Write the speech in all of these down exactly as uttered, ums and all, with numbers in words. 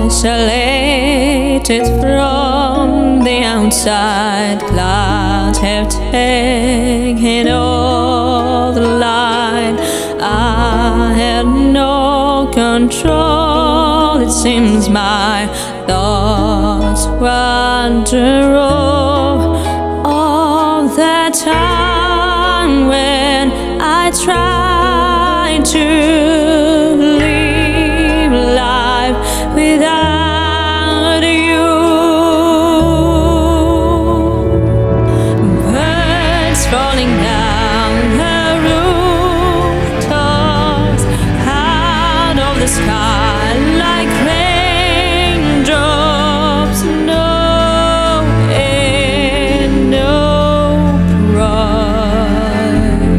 isolated from the outside. Clouds have taken all the light. I had no control. It seems my thoughts wander all that time when I tried to live life without you. Birds falling down the rooftops, out of the sky like raindrops. No end, no pride.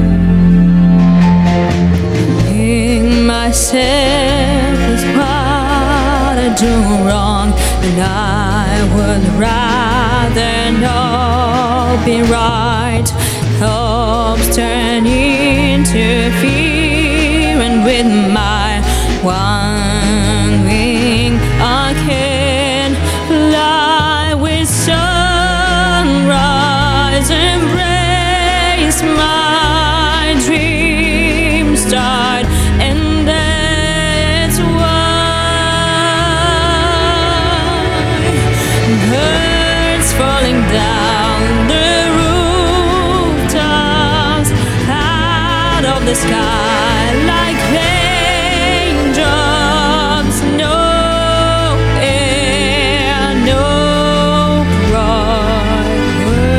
Being myself is what I do wrong, and I would rather not be right. Hopes turn into fear, and with my one wing I can fly with sunrise, embrace my dream start, and that's why birds falling down the rooftops, out of the sky like raindrops. No air, no bright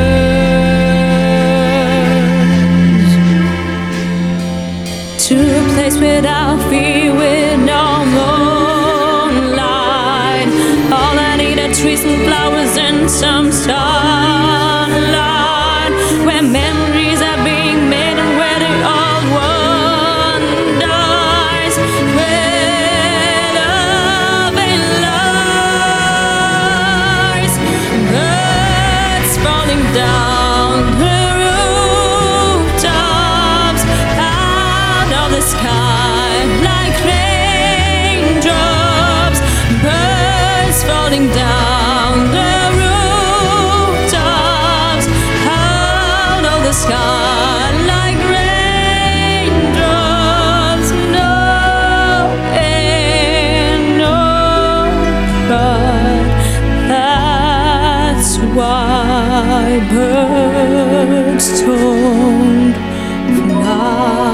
words. To a place without fear, with no moonlight. All I need are trees and flowers and some starlight, where memories are being made and where the old one dies, where love and lies. Birds falling down the rooftops, out of the sky like raindrops. Birds falling down the rooftops, out of the sky like raindrops. No end, no pride. That's why birds don't fly.